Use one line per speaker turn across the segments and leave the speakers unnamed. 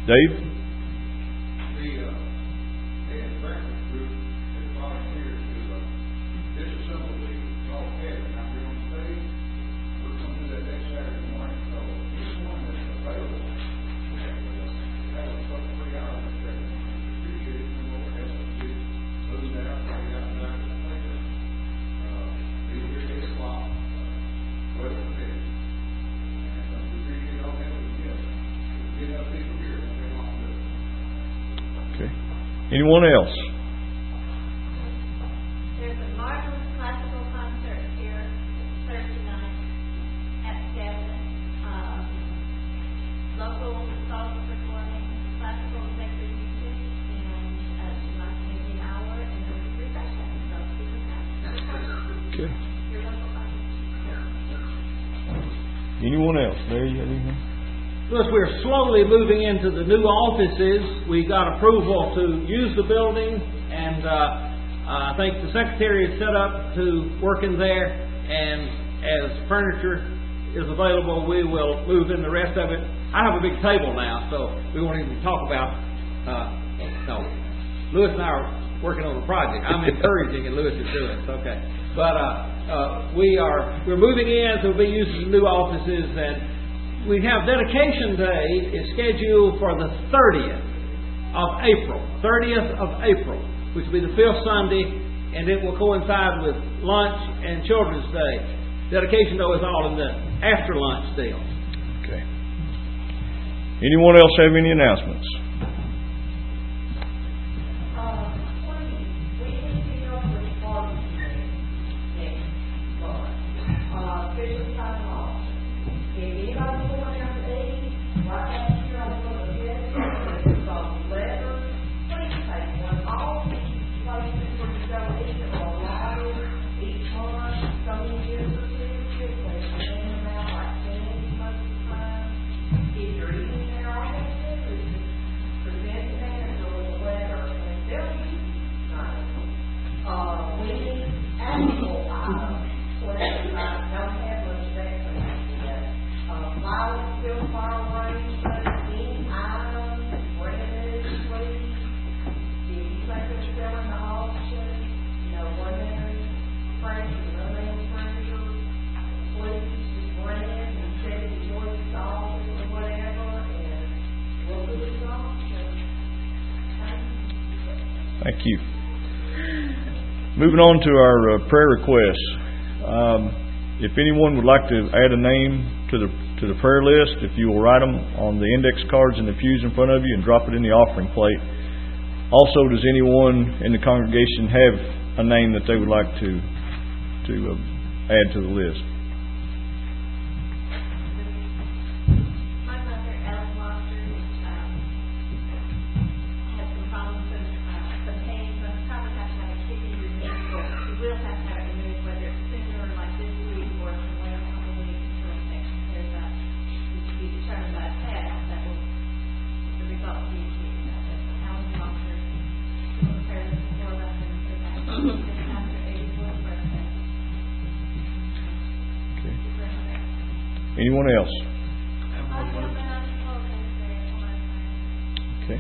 Dave? Anyone else?
There's a marvelous classical concert here Thursday night at 7. Local songs performing classical sacred music, and tonight may be an hour, and there'll be refreshments. So keep an eye.
Okay.
Your local concert.
Anyone else? There you have anything?
Plus, we're slowly moving into the new offices. We got approval to use the building, and I think the secretary is set up to work in there. And as furniture is available, we will move in the rest of it. I have a big table now, so we won't even talk about. No, Lewis and I are working on the project. I'm encouraging, and Lewis is doing it. Okay, but we're moving in, so we'll be using the new offices. And we have Dedication Day is scheduled for the 30th of April. 30th of April, which will be the 5th Sunday, and it will coincide with lunch and Children's Day. Dedication Day is all in the after lunch deal.
Okay. Anyone else have any announcements? Thank you. Moving on to our prayer requests. If anyone would like to add a name to the prayer list, if you will write them on the index cards in the pews in front of you and drop it in the offering plate. Also, does anyone in the congregation have a name that they would like to add to the list? Anyone else? Okay.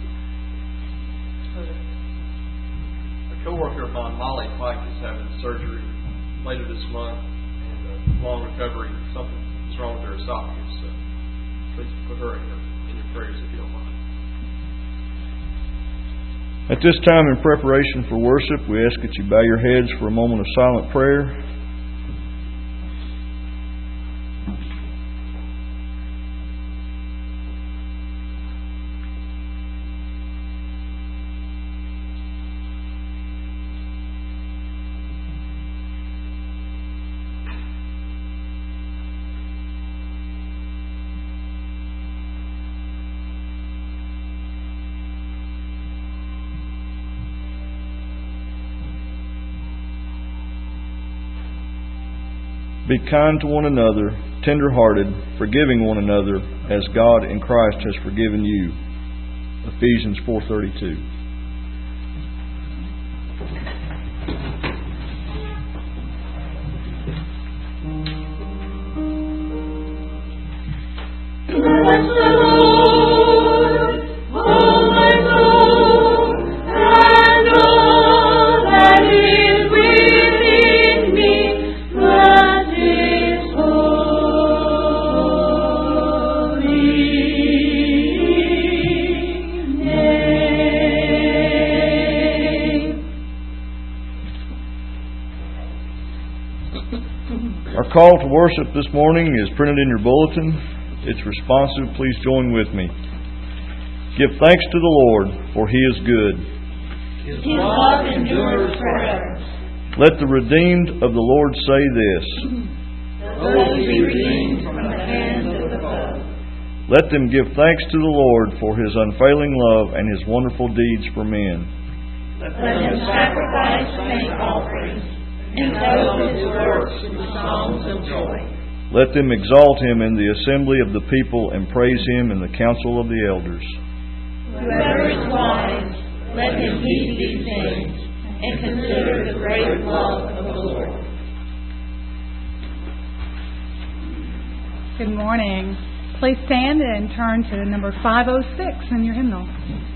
A co-worker of mine, Molly Pike, is having surgery later this month, and a long recovery. Something's wrong with her esophagus. So please put her in your prayers if you don't mind.
At this time, in preparation for worship, we ask that you bow your heads for a moment of silent prayer. Be kind to one another, tender-hearted, forgiving one another, as God in Christ has forgiven you. Ephesians 4:32.
Bless the Lord.
call to worship this morning is printed in your bulletin. It's responsive. Please join with me. Give thanks to the Lord, for He is good.
His love endures forever.
Let the redeemed of the Lord say this.
Those He redeemed from the hands of the foe.
Let them give thanks to the Lord for His unfailing love and His wonderful deeds for men.
Let them sacrifice thank offerings and tell His works with songs of joy.
Let them exalt Him in the assembly of the people and praise Him in the council of the elders.
Whoever is wise, let him heed these things and consider the great love of the Lord.
Good morning. Please stand and turn to number 506 in your hymnal.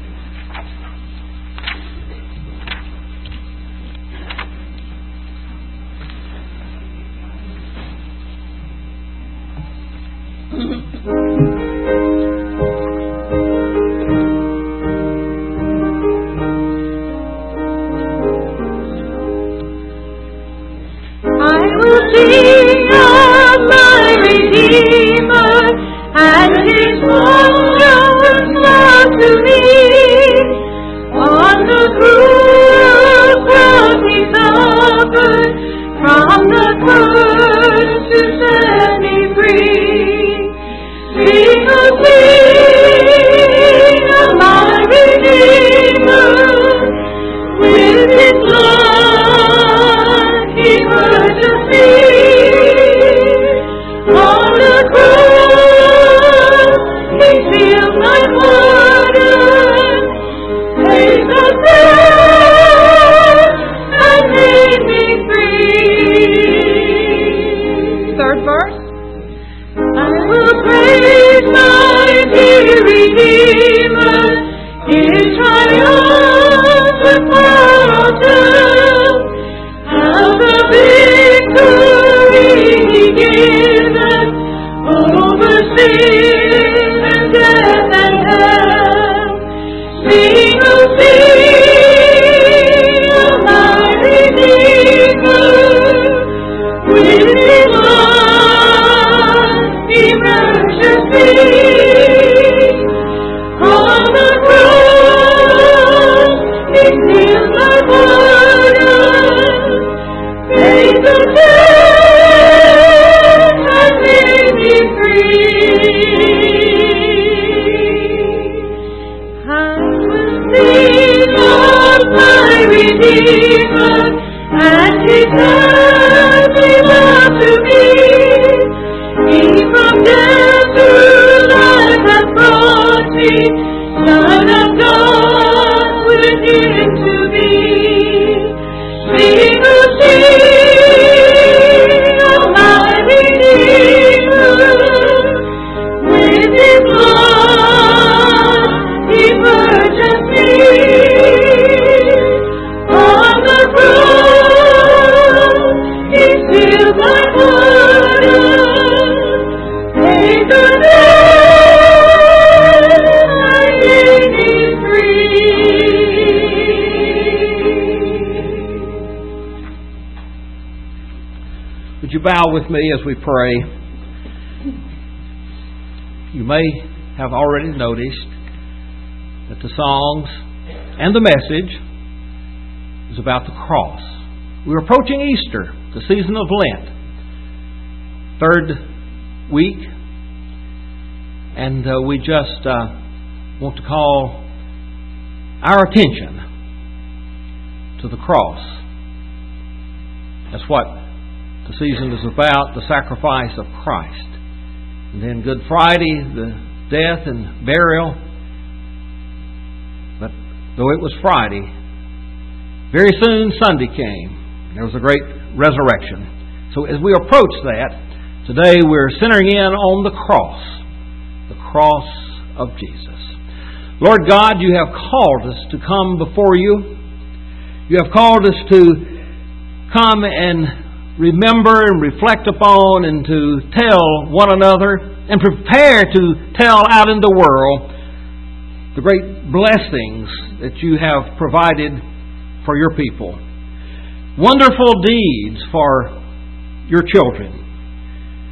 I will sing of my Redeemer and His wondrous love to me. On the cruel cross He suffered, from the curse to set me free. Sing of my Redeemer, with His blood He purchased me. On the cross He sealed my pardon, paid the debt and made me free.
Third verse.
I will praise my dear Redeemer, His triumphant power I'll tell, how the victory He giveth over sin and death and hell. Sing, oh sing of my Redeemer, with His blood He purchased me. On the cross He sealed my pardon, paid the debt and made me free. I will sing of my Redeemer and His happy love to me. He from death to life hath brought me, Son of God within to be. Sing, oh sing of my Redeemer, with His blood He purchased me. On the cross He sealed my pardon, paid the debt and made me free.
Would you bow with me as we pray? You may have already noticed that the songs and the message is about the cross. We're approaching Easter, the season of Lent, third week, and we just want to call our attention to the cross. That's what the season is about, the sacrifice of Christ. And then Good Friday, the death and burial. But though it was Friday, very soon Sunday came. There was a great resurrection. So as we approach that, today we're centering in on the cross of Jesus. Lord God, You have called us to come before You. You have called us to come and remember and reflect upon and to tell one another and prepare to tell out in the world the great blessings that You have provided for Your people. Wonderful deeds for Your children.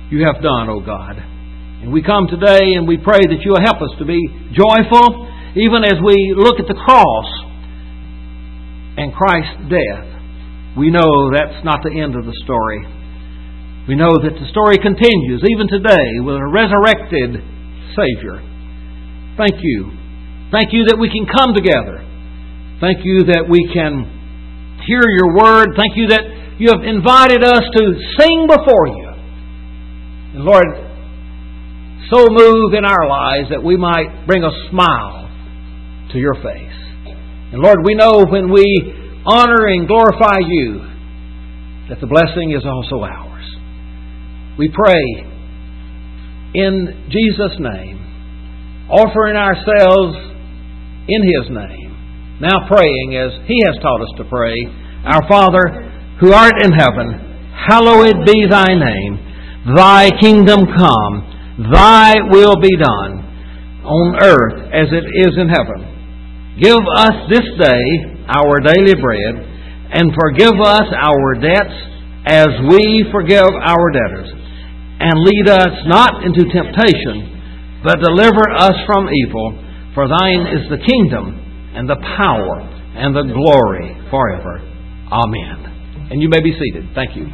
You have done, O God. And we come today and we pray that You will help us to be joyful, even as we look at the cross and Christ's death. We know that's not the end of the story. We know that the story continues even today with a resurrected Savior. Thank You. Thank You that we can come together. Thank You that we can hear Your Word. Thank You that You have invited us to sing before You. And Lord, so move in our lives that we might bring a smile to Your face. And Lord, we know when we honor and glorify You, that the blessing is also ours. We pray in Jesus' name, offering ourselves in His name, now praying as He has taught us to pray. Our Father, who art in heaven, hallowed be Thy name. Thy kingdom come. Thy will be done on earth as it is in heaven. Give us this day our daily bread, and forgive us our debts as we forgive our debtors. And lead us not into temptation, but deliver us from evil. For Thine is the kingdom, and the power, and the glory forever. Amen. And you may be seated. Thank you.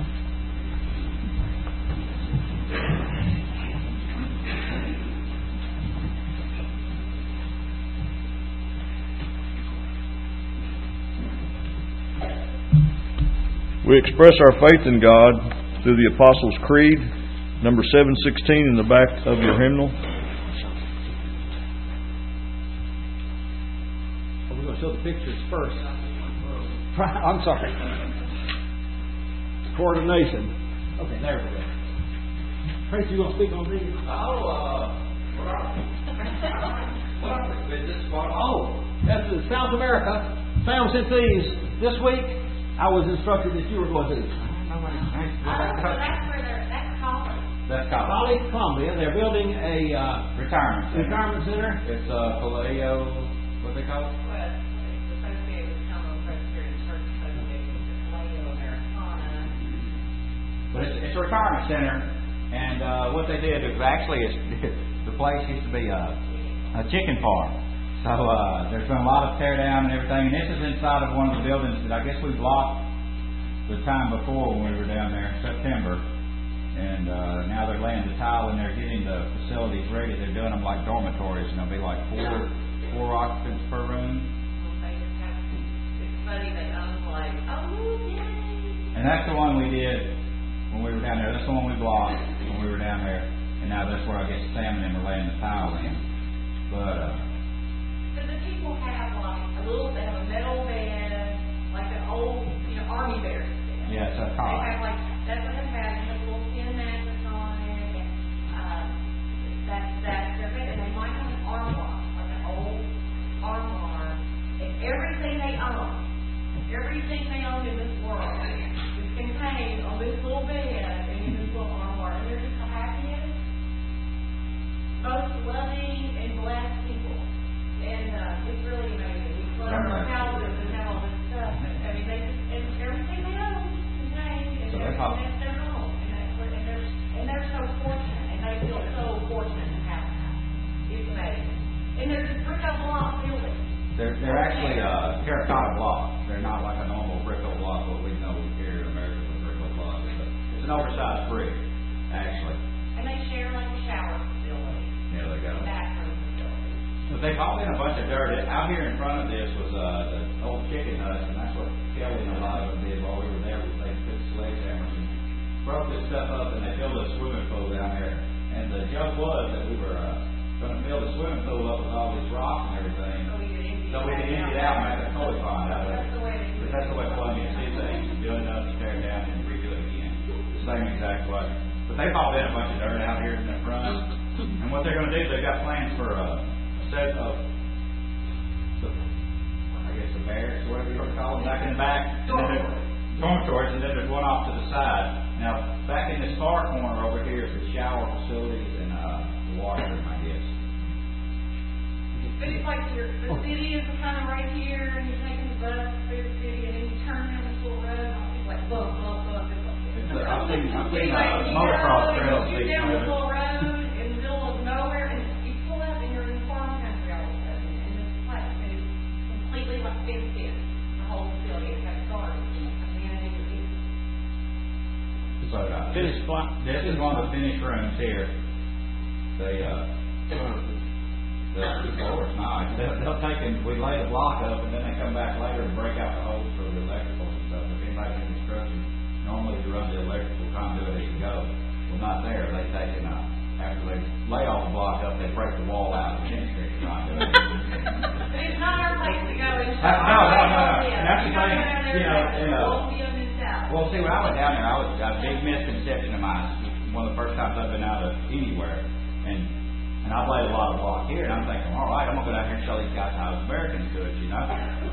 We express our faith in God through the Apostles' Creed, number 716 in the back of your hymnal.
We're going to show the pictures first. I'm sorry. Coordination. Okay, there we go. Tracy, you going to speak on these? That's in South America. Found since these this week. I was instructed that you were going to.
So that's where that's College.
That's College, Columbia. They're building a retirement center.
It's Paleo, what they call it?
Well, it's associated with Congo Presbyterian Church, associated with Paleo Americana.
But it's a retirement center, and what they did is actually the place used to be a chicken farm. So there's been a lot of tear down and everything, and this is inside of one of the buildings that I guess we blocked the time before when we were down there in September. And now they're laying the tile and they're getting the facilities ready. They're doing them like dormitories, and there'll be like four occupants per room.
It's funny, they own like, oh, yay!
And that's the one we did when we were down there. That's the one we blocked when we were down there. And now that's where I guess Sam and them are laying the tile in. But
So the people have like they have a metal bed, like an old, army barracks bed.
yeah, it's a
They
cot.
have like, that's what they have, they have a little tin mattress on it, and that's their bed. And they might have an armoire, like an old armoire, and everything they own in this world is contained on this little bed and in this little armoire. And they're just the happiest, most loving, and blessed people. And it's really amazing. We close our houses and have all this stuff. I mean, and everything they own is contained, and that's their home. And they're so fortunate, and they feel so fortunate to have that. It's amazing. And they're just brick block buildings.
They're actually terracotta blocks. They're not like a normal brick block what we know here in America with brick blocks. It's an oversized brick, actually.
And they share like a shower facility.
Yeah, they got it.
Bathroom facility.
But they hauled in a bunch of dirt. Out here in front of this was the old chicken hut, and that's what Kelly and a lot of them did while we were there. They took sledgehammers and broke this stuff up, and they built a swimming pool down there. And the joke was that we were going to build a swimming pool up with all these rocks and everything. So we could empty it out and make a koi pond out of it. But that's the way Columbia did things. Build it up, tear it down, and redo it again. The same exact way. But they hauled in a bunch of dirt out here in the front. And what they're going to do is they've got plans for a set of, the barracks, whatever you want to call them, back in the back. Dormitories, and then there's one off to the side. Now, back in this far corner over here is the shower facilities and the washroom, I guess.
But it's like the city is kind of right here, and you're taking the bus through the city, and then you turn down this little road, and it's like bump, bump, bump. It's
I've seen
Anyway,
motocross trails.
you're down this little road in the middle of nowhere, and you pull up and you're in farm country all of a sudden, and this place is completely like fenced in. The whole facility has got gardens. I mean,
So,
Finish spot.
this is one of the finished rooms here. The floor's nice. They'll take and we lay the block up, and then they come back later and break out the holes for the electrical and stuff. If anybody's in construction, normally you run the electrical conduit as you go. Well, not there. They take and after they lay all the block up, they break the wall out and finish the conduit.
But it's not our place to go and show.
No. And that's the thing, Well, see, when I went down there, I was a big misconception of mine. One of the first times I've been out of anywhere, and I've laid a lot of block here, and I'm thinking, all right, I'm gonna go down here and show these guys how Americans do it, you know.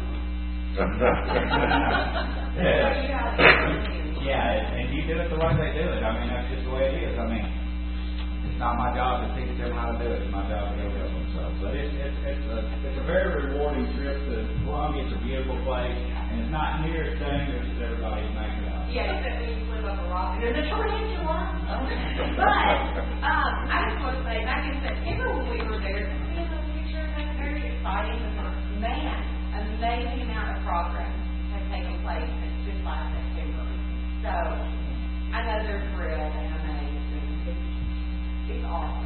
Yeah, and you do it the way they do it. I mean, that's just the way it is. I mean, it's not my job to teach them how to do it. It's my job to go help themselves. But it's a very rewarding trip to Columbia. It's a beautiful place, and it's not near as dangerous as everybody's making it out.
Yeah, except when you live up a rock. There's a tarantula. But I just want to say, back in September when we were there, seeing those pictures, that's very exciting. Because, man, amazing amount of progress has taken place since just last September. So I know they're thrilled and amazed. It's awesome.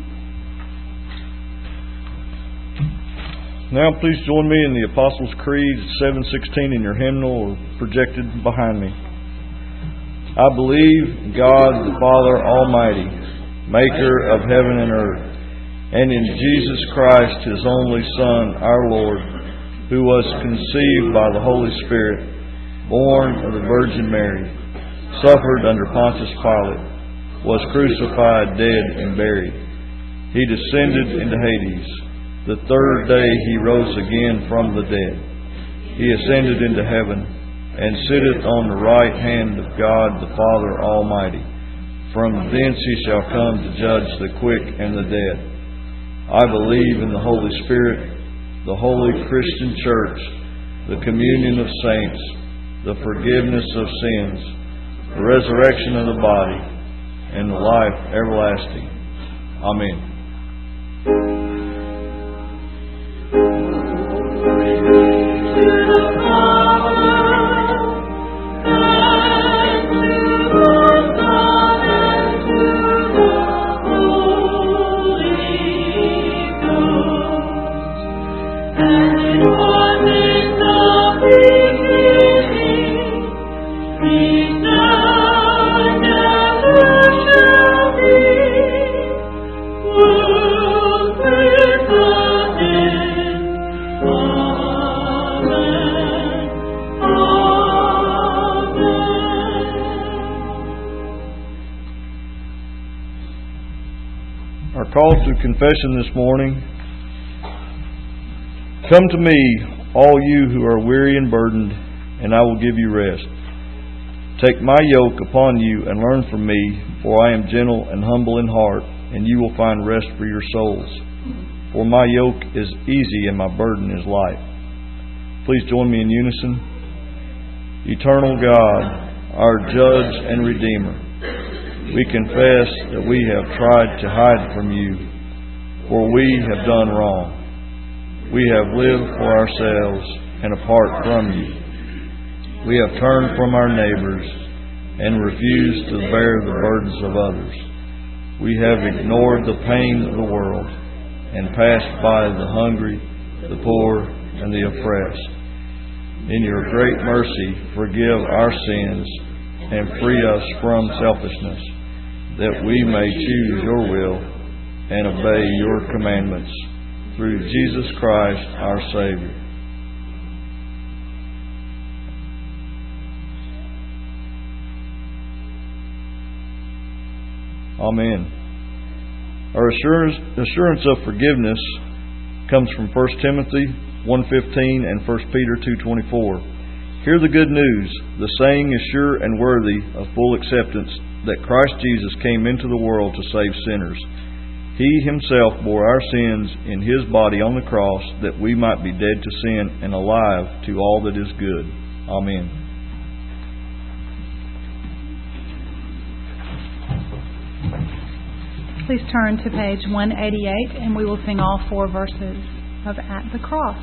Now please join me in the Apostles' Creed 716 in your hymnal or projected behind me. I believe in God the Father Almighty, maker of heaven and earth, and in Jesus Christ, His only Son, our Lord, who was conceived by the Holy Spirit, born of the Virgin Mary, suffered under Pontius Pilate, was crucified, dead, and buried. He descended into Hades. The third day He rose again from the dead. He ascended into heaven, and sitteth on the right hand of God the Father Almighty. From thence He shall come to judge the quick and the dead. I believe in the Holy Spirit, the holy Christian Church, the communion of saints, the forgiveness of sins, the resurrection of the body, and the life everlasting. Amen. Call to confession this morning. Come to me, all you who are weary and burdened, and I will give you rest. Take my yoke upon you and learn from me, for I am gentle and humble in heart, and you will find rest for your souls. For my yoke is easy and my burden is light. Please join me in unison. Eternal God, our Judge and Redeemer, we confess that we have tried to hide from you, for we have done wrong. We have lived for ourselves and apart from you. We have turned from our neighbors and refused to bear the burdens of others. We have ignored the pain of the world and passed by the hungry, the poor, and the oppressed. In your great mercy, forgive our sins and free us from selfishness, that we may choose your will and obey your commandments through Jesus Christ our Savior. Amen. Our assurance of forgiveness comes from 1 Timothy 1:15 and 1 Peter 2:24. Hear the good news. The saying is sure and worthy of full acceptance, that Christ Jesus came into the world to save sinners. He Himself bore our sins in His body on the cross, that we might be dead to sin and alive to all that is good. Amen.
Please turn to page 188 and we will sing all 4 verses of At the Cross.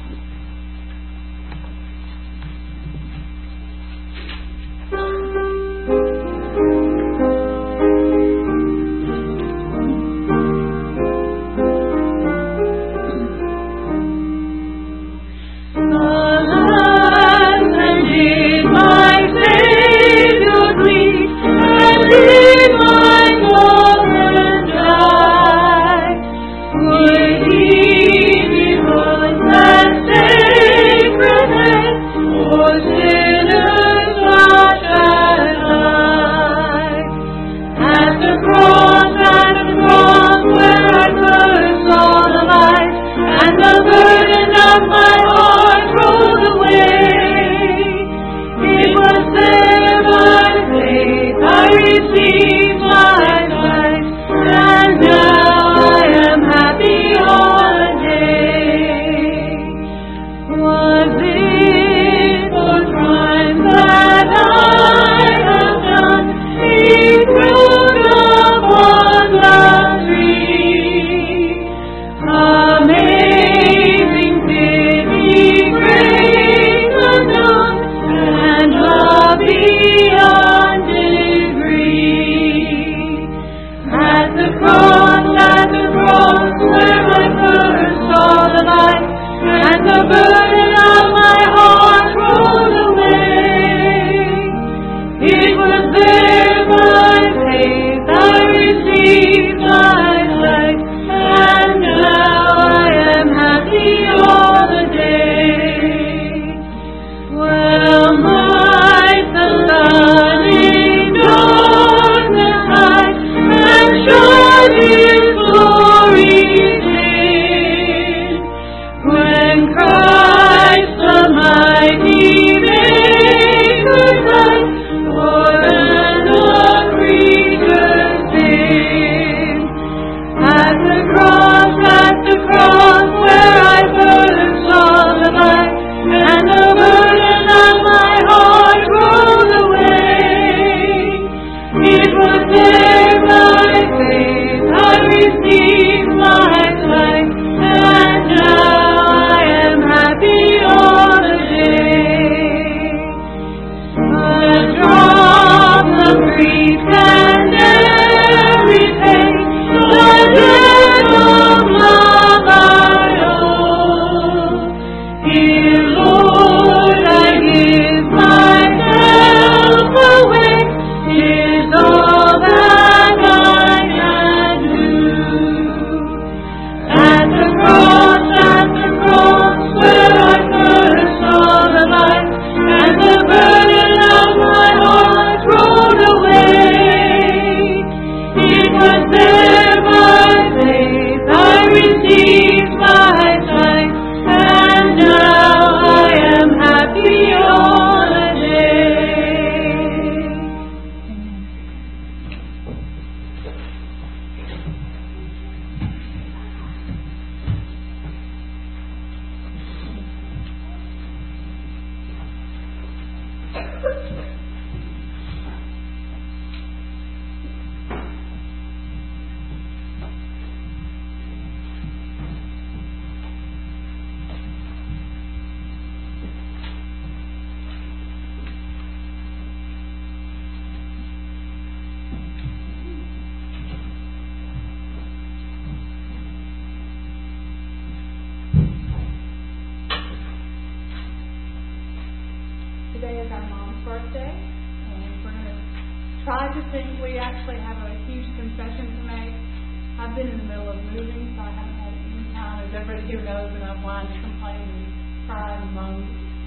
Today is our mom's birthday, and we're going to try to sing. We actually have a huge confession to make. I've been in the middle of moving, so I haven't had any time, as everybody here knows, and I've whined and complained and cried and moaned.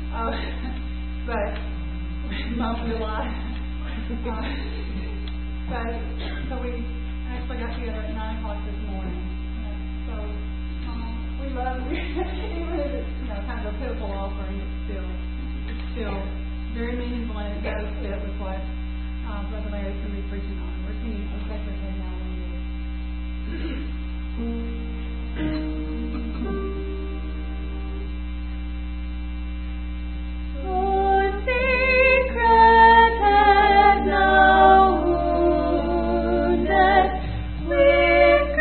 But moaned a lot. So we actually got together at 9 o'clock this morning. So we love you. Even if it's kind of a pitiful offering, it's still very meaningful, and it does fit with what Brother Larry's going to be preaching on. We're singing "O Sacred Heart Now and
Secret and now wounded with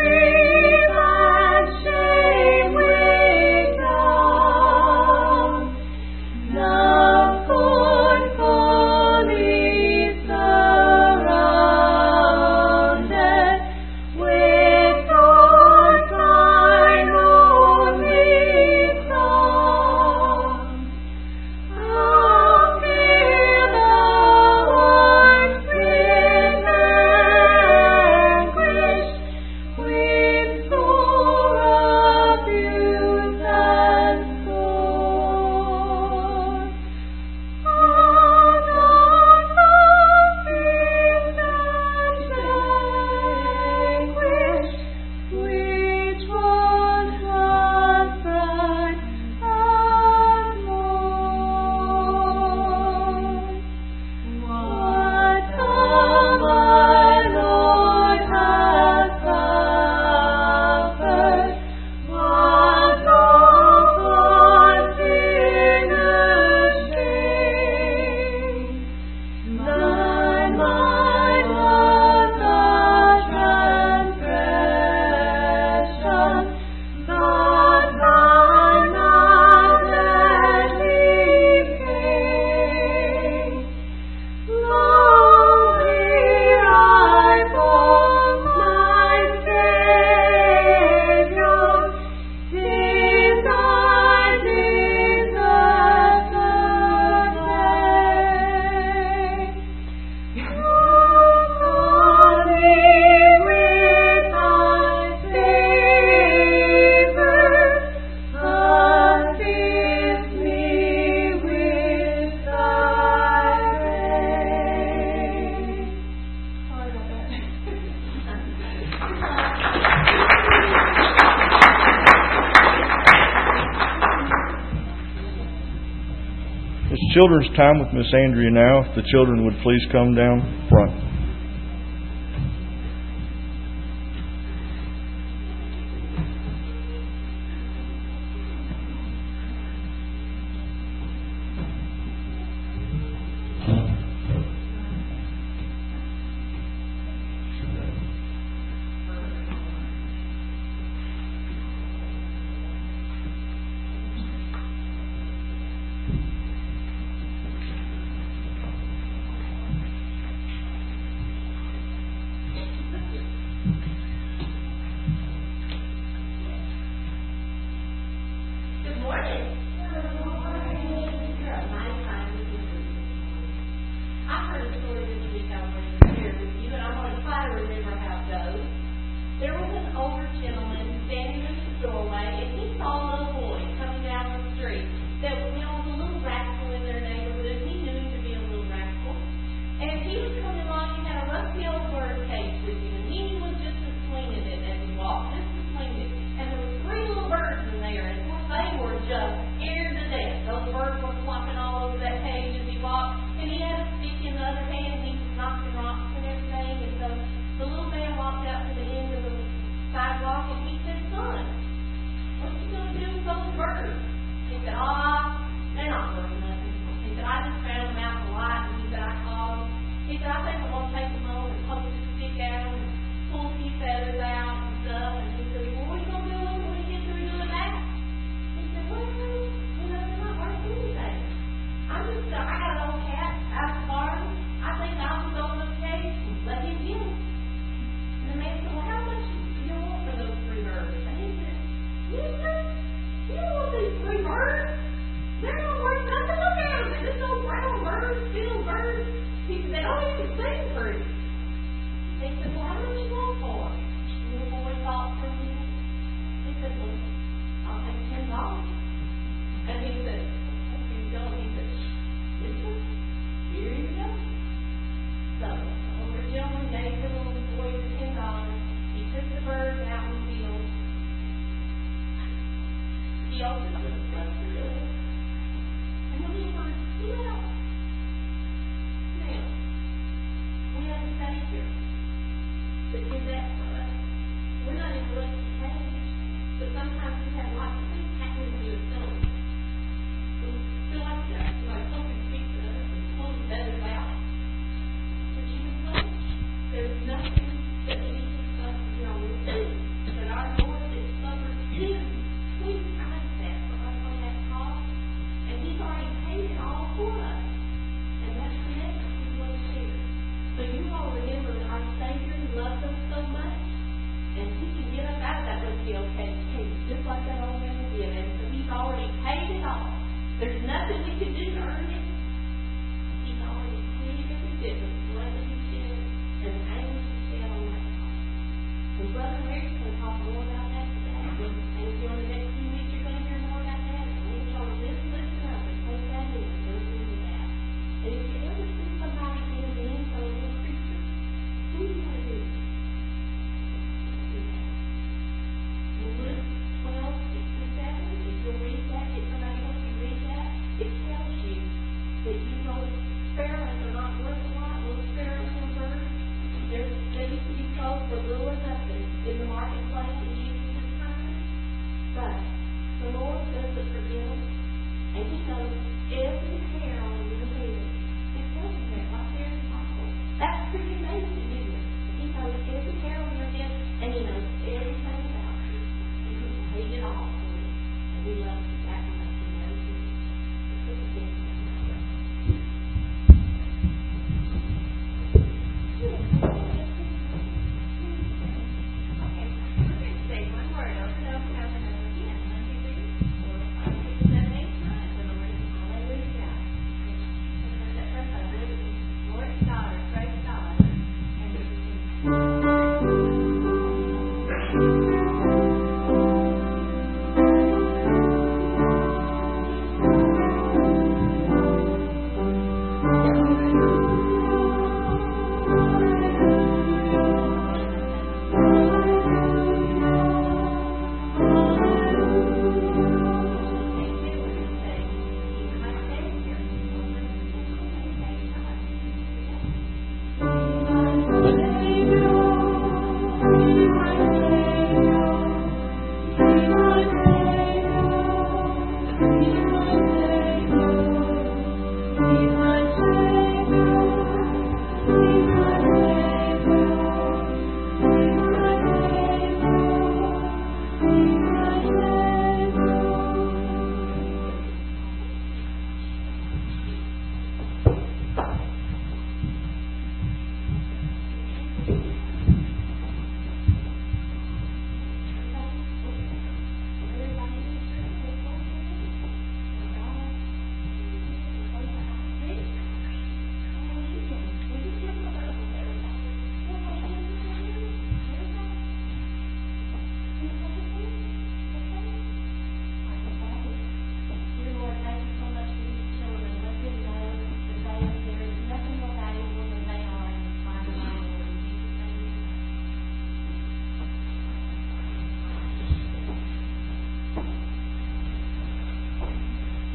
Children's time with Miss Andrea now. If the children would please come down front.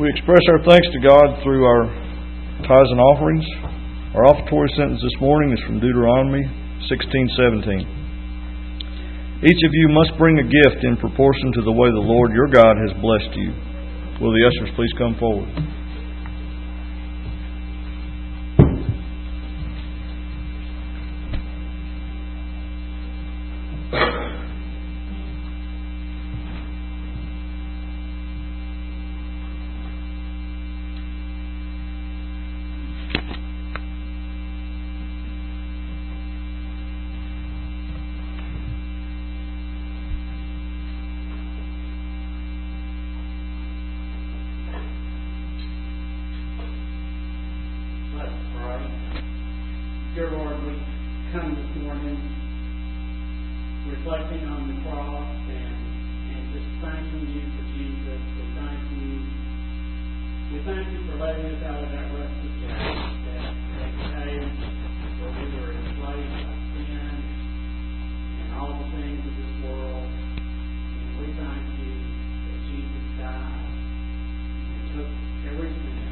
We express our thanks to God through our tithes and offerings. Our offertory sentence this morning is from Deuteronomy 16:17. Each of you must bring a gift in proportion to the way the Lord your God has blessed you. Will the ushers please come forward?
Dear Lord, we come this morning reflecting on the cross and just thanking you for Jesus. We thank you for letting us out of that restless life that cave where we were enslaved by sin and all the things of this world. And we thank you that Jesus died and took every sin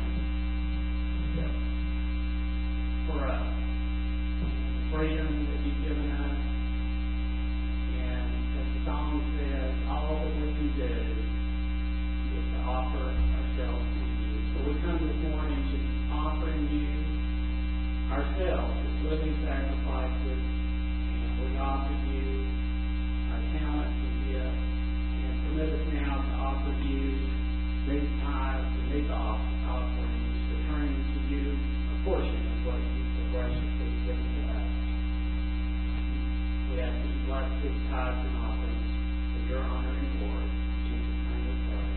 for us. Freedom that you've given us, and as the song says, all that we can do is to offer ourselves to you. So we come this morning just offering you ourselves as living sacrifices, and we offer you our talents and gifts, and permit us now to offer you these tithes and these offerings, returning to you a portion of what you so graciously given to us. We ask that you bless these tithes and offerings for your honor and glory. In Jesus' name we pray.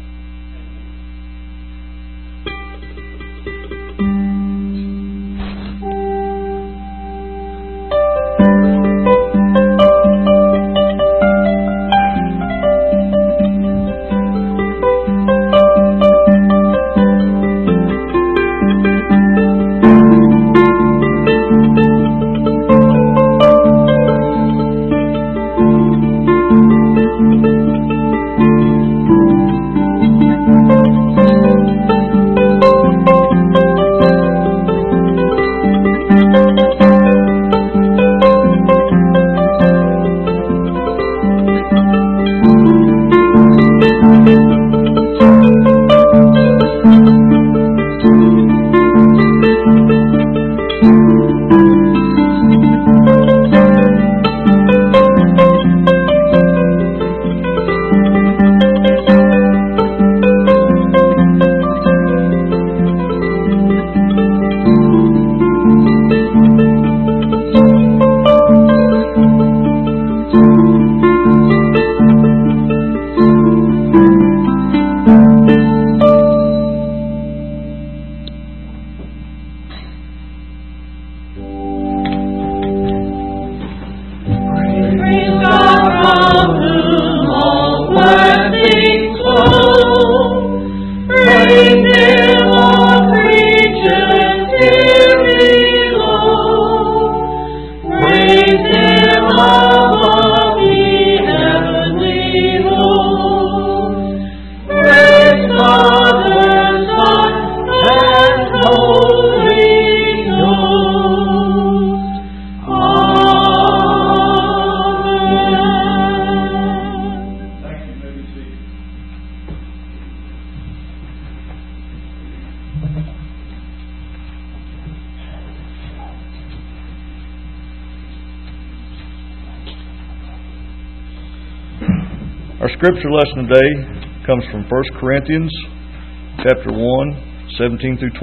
Our scripture lesson today comes from 1 Corinthians chapter 1, 17 through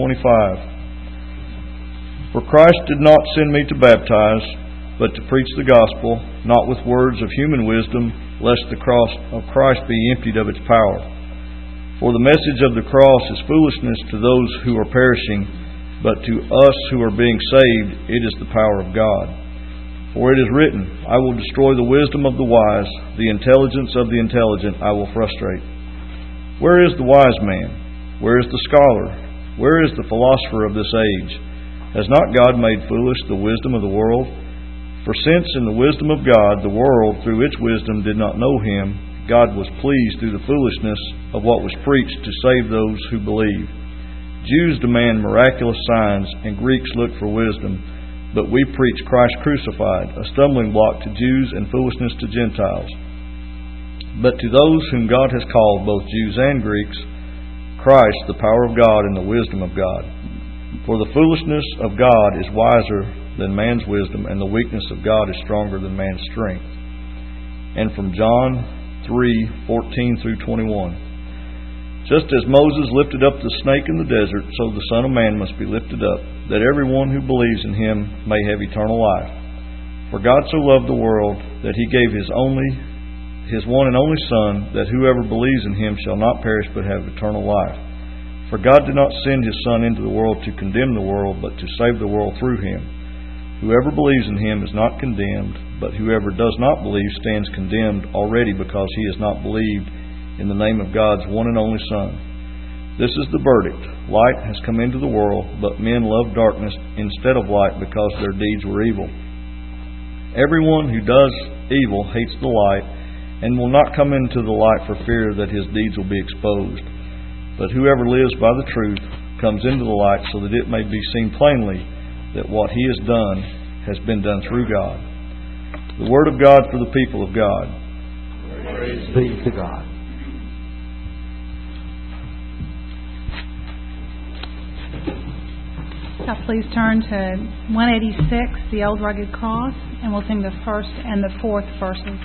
25. For Christ did not send me to baptize, but to preach the gospel, not with words of human wisdom, lest the cross of Christ be emptied of its power. For the message of the cross is foolishness to those who are perishing, but to us who are being saved, it is the power of God. For it is written, I will destroy the wisdom of the wise, the intelligence of the intelligent I will frustrate. Where is the wise man? Where is the scholar? Where is the philosopher of this age? Has not God made foolish the wisdom of the world? For since in the wisdom of God the world through its wisdom did not know Him,
God was pleased through the foolishness of what was preached to save those who believe. Jews demand miraculous signs, and Greeks look for wisdom, but we preach Christ crucified, a stumbling block to Jews and foolishness to Gentiles. But to those whom God has called, both Jews and Greeks, Christ, the power of God and the wisdom of God. For the foolishness of God is wiser than man's wisdom, and the weakness of God is stronger than man's strength. And from John 3:14 through 21. Just as Moses lifted up the snake in the desert, so the Son of Man must be lifted up, that everyone who believes in Him may have eternal life. For God so loved the world that He gave His one and only Son, that whoever believes in Him shall not perish but have eternal life. For God did not send His Son into the world to condemn the world, but to save the world through Him. Whoever believes in Him is not condemned, but whoever does not believe stands condemned already, because he has not believed in the name of God's one and only Son. This is the verdict. Light has come into the world, but men love darkness instead of light, because their deeds were evil. Everyone who does evil hates the light, and will not come into the light for fear that his deeds will be exposed. But whoever lives by the truth comes into the light, so that it may be seen plainly that what he has done has been done through God. The Word of God for the people of God.
Praise be to God.
Now please turn to 186, The Old Rugged Cross, and we'll sing the first and the fourth verses.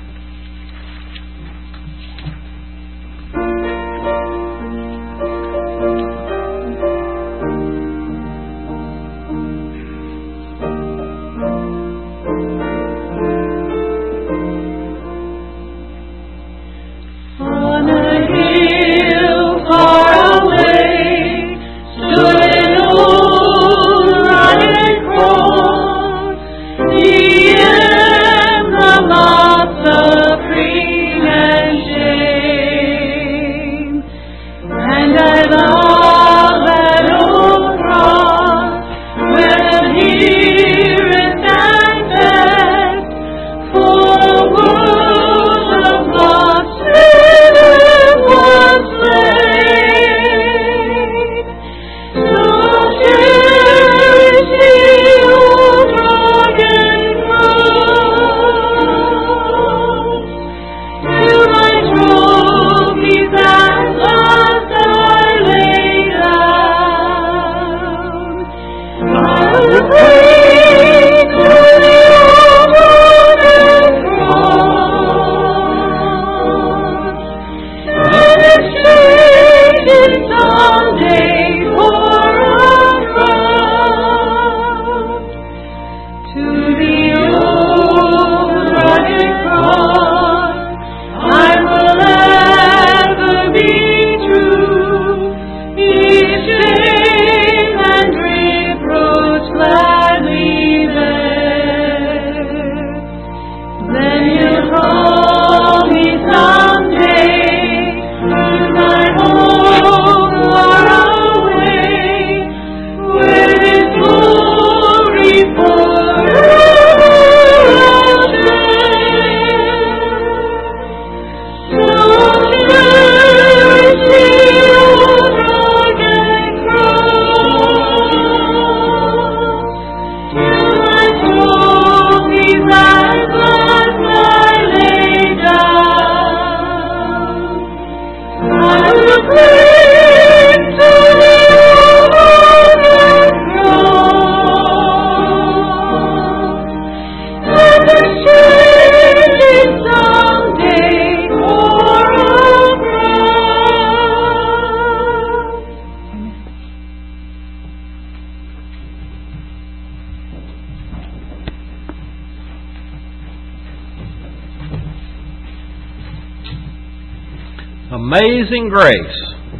Amazing Grace.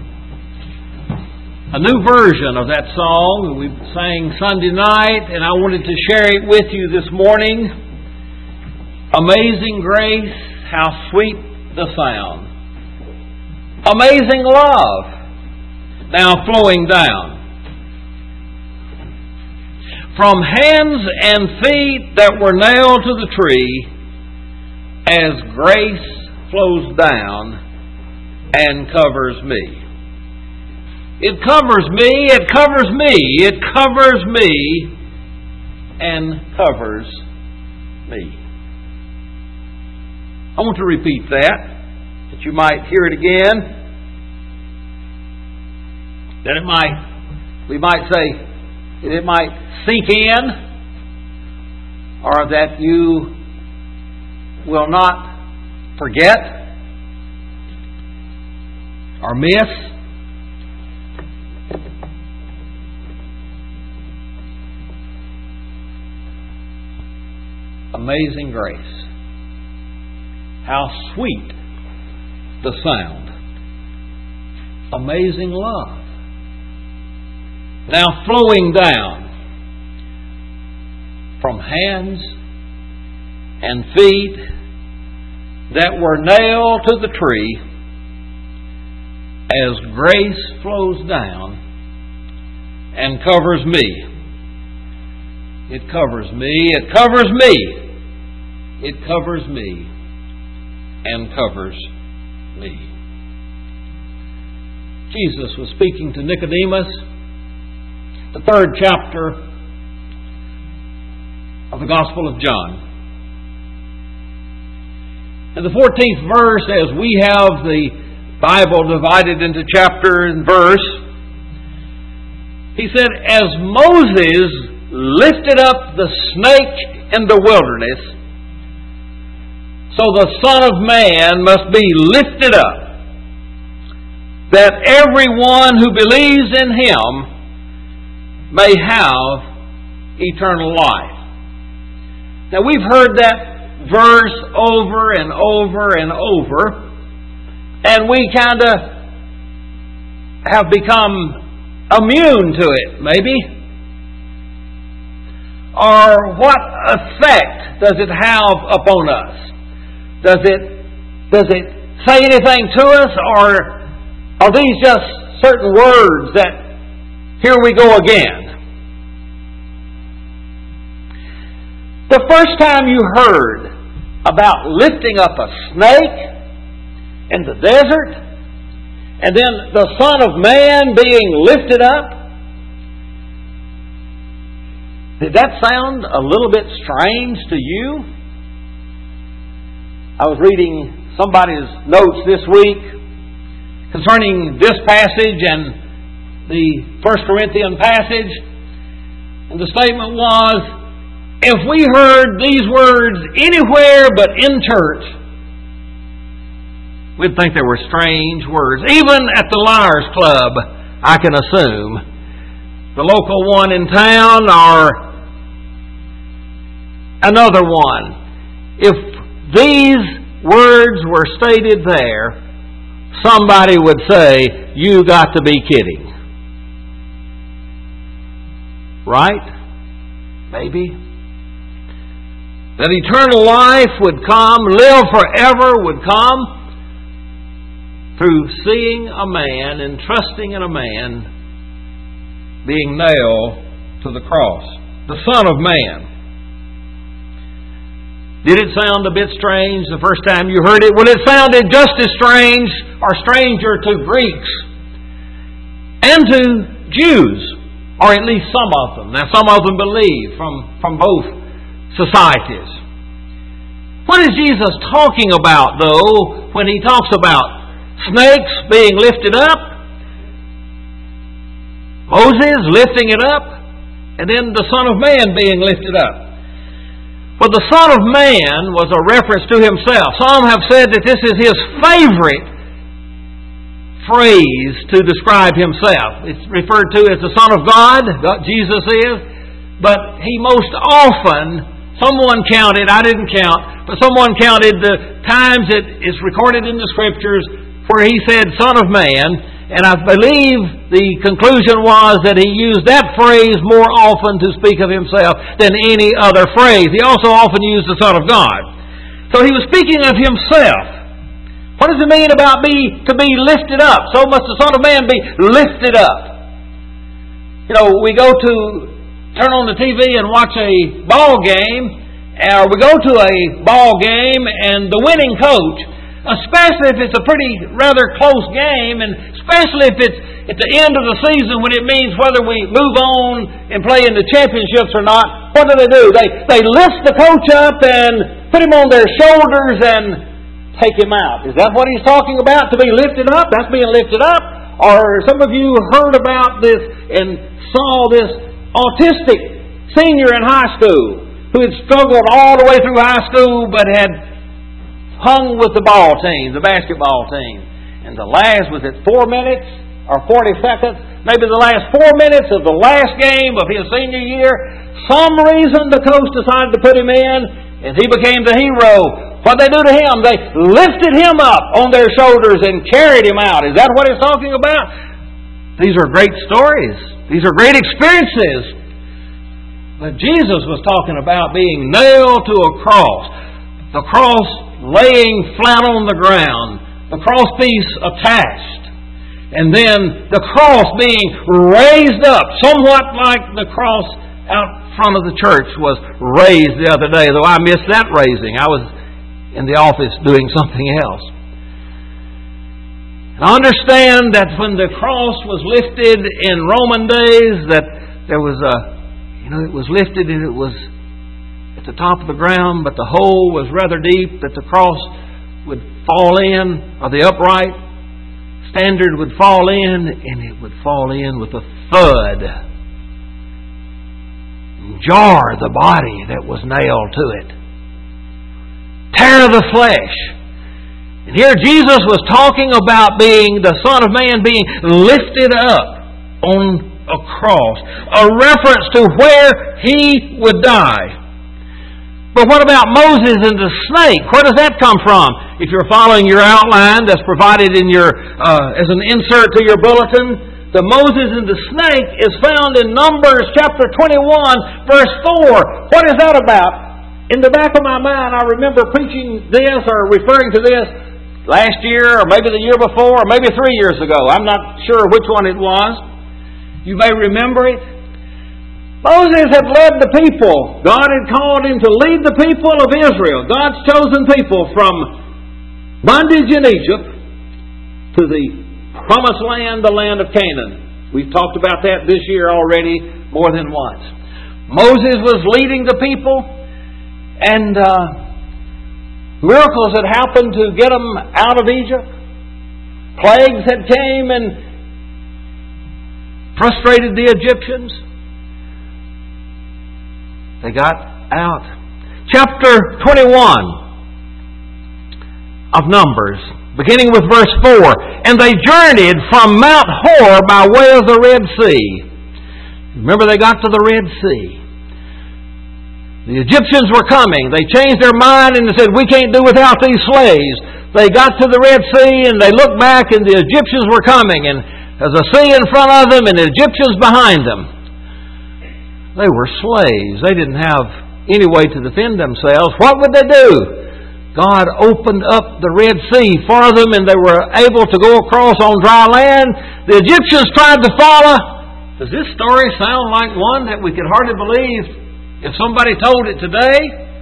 A new version of that song we sang Sunday night, and I wanted to share it with you this morning. Amazing Grace, how sweet the sound. Amazing love, now flowing down. From hands and feet that were nailed to the tree, as grace flows down and covers me. It covers me, it covers me, it covers me, and covers me. I want to repeat that you might hear it again. That we might say, that it might sink in, or that you will not forget or miss. Amazing grace. How sweet the sound. Amazing love. Now flowing down from hands and feet that were nailed to the tree, as grace flows down and covers me. It covers me, it covers me, it covers me, and covers me. Jesus was speaking to Nicodemus, the 3rd chapter of the Gospel of John. In the 14th verse, as we have the Bible divided into chapter and verse, he said, as Moses lifted up the snake in the wilderness, so the Son of Man must be lifted up, that everyone who believes in Him may have eternal life. Now we've heard that verse over and over and over, and we kind of have become immune to it, maybe. Or what effect does it have upon us? Does it say anything to us, or are these just certain words that here we go again? The first time you heard about lifting up a snake in the desert, and then the Son of Man being lifted up, did that sound a little bit strange to you? I was reading somebody's notes this week concerning this passage and the 1 Corinthians passage, and the statement was, if we heard these words anywhere but in church, we'd think they were strange words. Even at the Liars Club, I can assume. The local one in town or another one. If these words were stated there, somebody would say, you got to be kidding. Right? Maybe. That eternal life would come, live forever would come through seeing a man and trusting in a man being nailed to the cross. The Son of Man. Did it sound a bit strange the first time you heard it? Well, it sounded just as strange or stranger to Greeks and to Jews, or at least some of them. Now, some of them believe from both societies. What is Jesus talking about, though, when He talks about snakes being lifted up, Moses lifting it up, and then the Son of Man being lifted up? Well, the Son of Man was a reference to Himself. Some have said that this is His favorite phrase to describe Himself. It's referred to as the Son of God, Jesus is, but He most often, someone counted, I didn't count, but someone counted the times it is recorded in the Scriptures where He said Son of Man, and I believe the conclusion was that He used that phrase more often to speak of Himself than any other phrase. He also often used the Son of God. So He was speaking of Himself. What does it mean about to be lifted up? So must the Son of Man be lifted up. You know, we go to turn on the TV and watch a ball game, or we go to a ball game and the winning coach especially if it's a pretty rather close game, and especially if it's at the end of the season when it means whether we move on and play in the championships or not. What do? They lift the coach up and put him on their shoulders and take him out. Is that what he's talking about? To be lifted up? That's being lifted up. Or some of you heard about this and saw this autistic senior in high school who had struggled all the way through high school but had hung with the ball team, the basketball team. And the last, was it 4 minutes or 40 seconds? Maybe the last 4 minutes of the last game of his senior year, some reason the coach decided to put him in, and he became the hero. What did they do to him? They lifted him up on their shoulders and carried him out. Is that what it's talking about? These are great stories. These are great experiences. But Jesus was talking about being nailed to a cross. The cross laying flat on the ground. The cross piece attached. And then the cross being raised up. Somewhat like the cross out front of the church was raised the other day. Though I missed that raising. I was in the office doing something else. And I understand that when the cross was lifted in Roman days, that there was it was lifted and it was at the top of the ground, but the hole was rather deep, that the cross would fall in, or the upright standard would fall in, and it would fall in with a thud, jar the body that was nailed to it, tear the flesh. And here Jesus was talking about being the Son of Man being lifted up on a cross, a reference to where He would die. But what about Moses and the snake? Where does that come from? If you're following your outline that's provided in your as an insert to your bulletin, the Moses and the snake is found in Numbers chapter 21, verse 4. What is that about? In the back of my mind, I remember preaching this or referring to this last year, or maybe the year before, or maybe 3 years ago. I'm not sure which one it was. You may remember it. Moses had led the people. God had called him to lead the people of Israel, God's chosen people, from bondage in Egypt to the promised land, the land of Canaan. We've talked about that this year already more than once. Moses was leading the people, and miracles had happened to get them out of Egypt. Plagues had came and frustrated the Egyptians. They got out. Chapter 21 of Numbers, beginning with verse 4. And they journeyed from Mount Hor by way of the Red Sea. Remember, they got to the Red Sea. The Egyptians were coming. They changed their mind and they said, we can't do without these slaves. They got to the Red Sea and they looked back and the Egyptians were coming. And there's a sea in front of them and the Egyptians behind them. They were slaves. They didn't have any way to defend themselves. What would they do? God opened up the Red Sea for them and they were able to go across on dry land. The Egyptians tried to follow. Does this story sound like one that we could hardly believe if somebody told it today?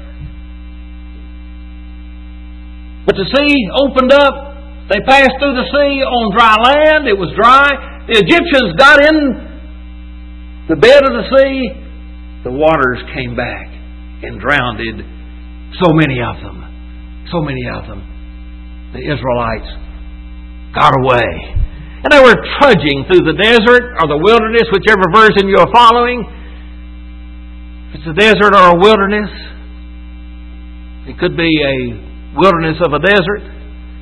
But the sea opened up. They passed through the sea on dry land. It was dry. The Egyptians got in the bed of the sea. The waters came back and drowned so many of them. So many of them. The Israelites got away. And they were trudging through the desert or the wilderness, whichever version you're following. If it's a desert or a wilderness, it could be a wilderness of a desert.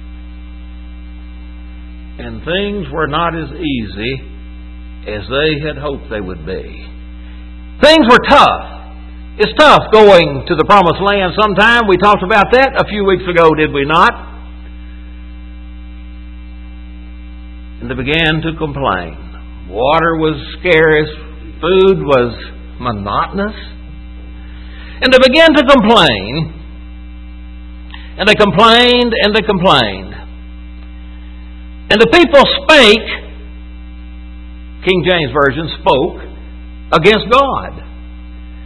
And things were not as easy as they had hoped they would be. Things were tough. It's tough going to the promised land sometime. We talked about that a few weeks ago, did we not? And they began to complain. Water was scarce. Food was monotonous. And they began to complain. And they complained and they complained. And the people spake, King James Version spoke, against God.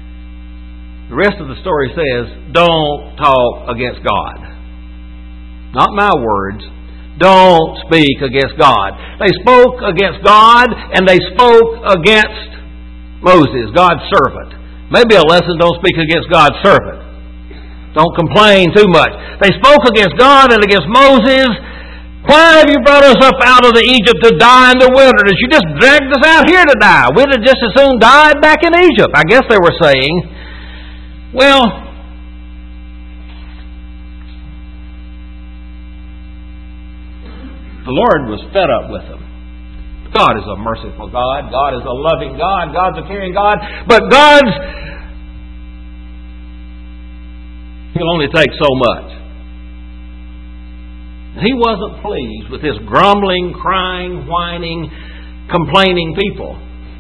The rest of the story says, don't talk against God. not my words, don't speak against God. They spoke against God, and they spoke against Moses, God's servant. Maybe a lesson, don't speak against God's servant. Don't complain too much. They spoke against God and against Moses. Why have you brought us up out of the Egypt to die in the wilderness? You just dragged us out here to die. We'd have just as soon died back in Egypt. I guess they were saying. Well, the Lord was fed up with them. God is a merciful God. God is a loving God. God's a caring God. But He'll only take so much. He wasn't pleased with this grumbling, crying, whining, complaining people.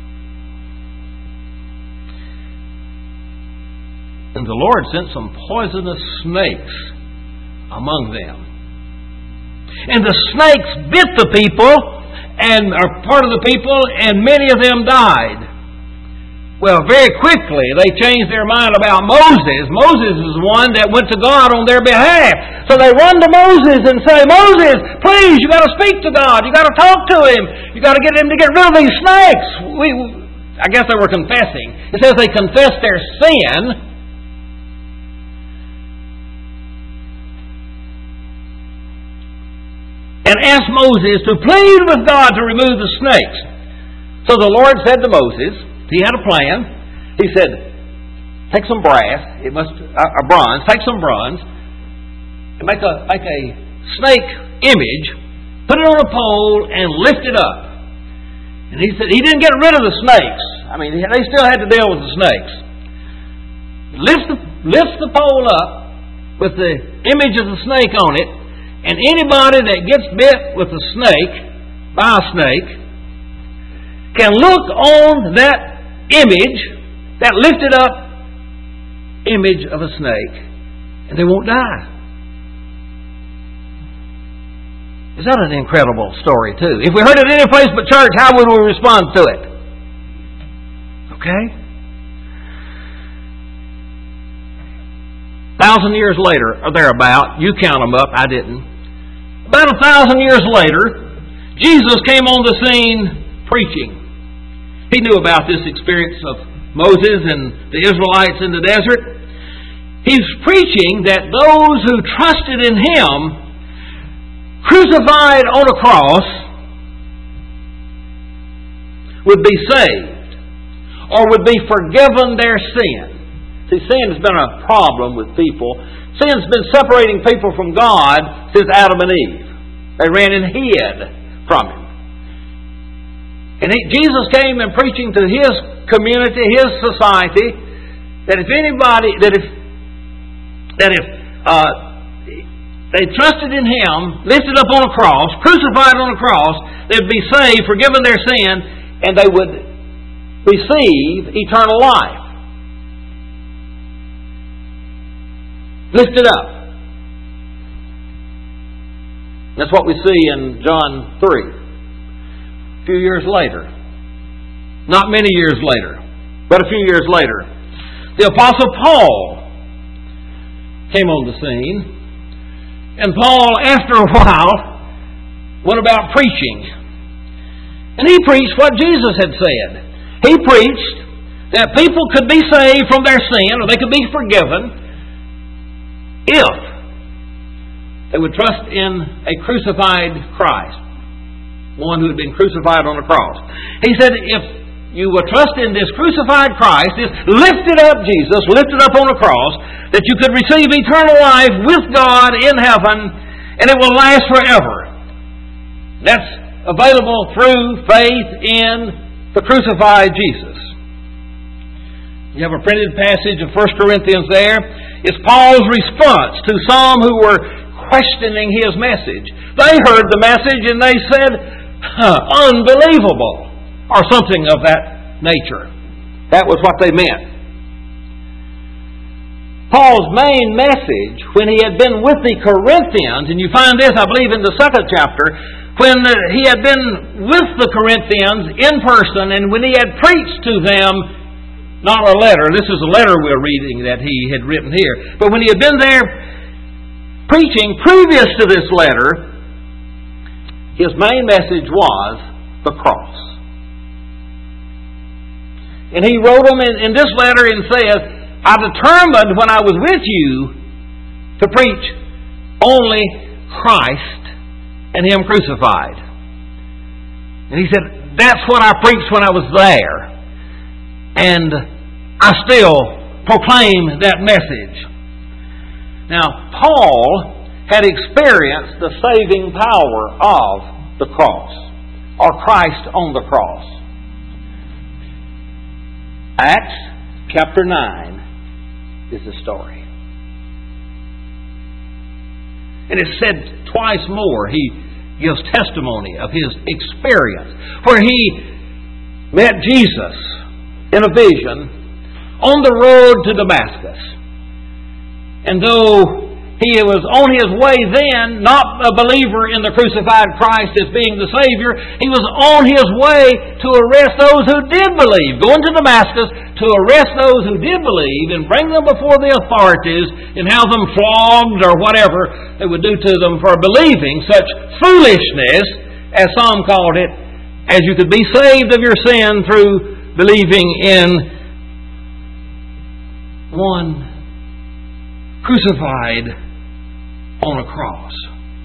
And the Lord sent some poisonous snakes among them. And the snakes bit the people, and are part of the people, and many of them died. Well, very quickly they changed their mind about Moses. Moses is the one that went to God on their behalf. So they run to Moses and say, Moses, please, you got to speak to God. You got to talk to Him. You got to get Him to get rid of these snakes. I guess they were confessing. It says they confessed their sin. And asked Moses to plead with God to remove the snakes. So the Lord said to Moses, he had a plan. He said, take some brass, bronze, take some bronze, and make a snake image, put it on a pole, and lift it up. And he said he didn't get rid of the snakes. I mean, they still had to deal with the snakes. Lifts the pole up with the image of the snake on it, and anybody that gets bit with a snake, by a snake, can look on that image, that lifted up image of a snake, and they won't die. Is that an incredible story too? If we heard it any place but church, how would we respond to it? Okay? 1,000 years later, or thereabout, you count them up, I didn't. About 1,000 years later, Jesus came on the scene preaching. He knew about this experience of Moses and the Israelites in the desert. He's preaching that those who trusted in Him, crucified on a cross, would be saved or would be forgiven their sin. See, sin has been a problem with people. Sin's been separating people from God since Adam and Eve. They ran and hid from Him. And Jesus came and preaching to His community, His society, that if they trusted in Him, lifted up on a cross, crucified on a cross, they'd be saved, forgiven their sin, and they would receive eternal life. Lifted up. That's what we see in John 3. A few years later, not many years later, but a few years later, the Apostle Paul came on the scene, and Paul, after a while, went about preaching. And he preached what Jesus had said. He preached that people could be saved from their sin, or they could be forgiven, if they would trust in a crucified Christ. One who had been crucified on a cross. He said, if you will trust in this crucified Christ, this lifted up Jesus, lifted up on a cross, that you could receive eternal life with God in heaven, and it will last forever. That's available through faith in the crucified Jesus. You have a printed passage of 1 Corinthians there. It's Paul's response to some who were questioning his message. They heard the message and they said, unbelievable, or something of that nature. That was what they meant. Paul's main message, when he had been with the Corinthians, and you find this, I believe, in the 2nd chapter, when he had been with the Corinthians in person, and when he had preached to them, not a letter, this is a letter we're reading that he had written here, but when he had been there preaching previous to this letter, his main message was the cross. And he wrote them in this letter and says, I determined when I was with you to preach only Christ and Him crucified. And he said, that's what I preached when I was there. And I still proclaim that message. Now, Paul had experienced the saving power of the cross, or Christ on the cross. Acts chapter 9 is the story. And it's said twice more. He gives testimony of his experience, where he met Jesus in a vision on the road to Damascus. And though he was on his way then, not a believer in the crucified Christ as being the Savior, he was on his way to arrest those who did believe, going to Damascus to arrest those who did believe and bring them before the authorities and have them flogged or whatever they would do to them for believing such foolishness, as some called it, as you could be saved of your sin through believing in one crucified on a cross.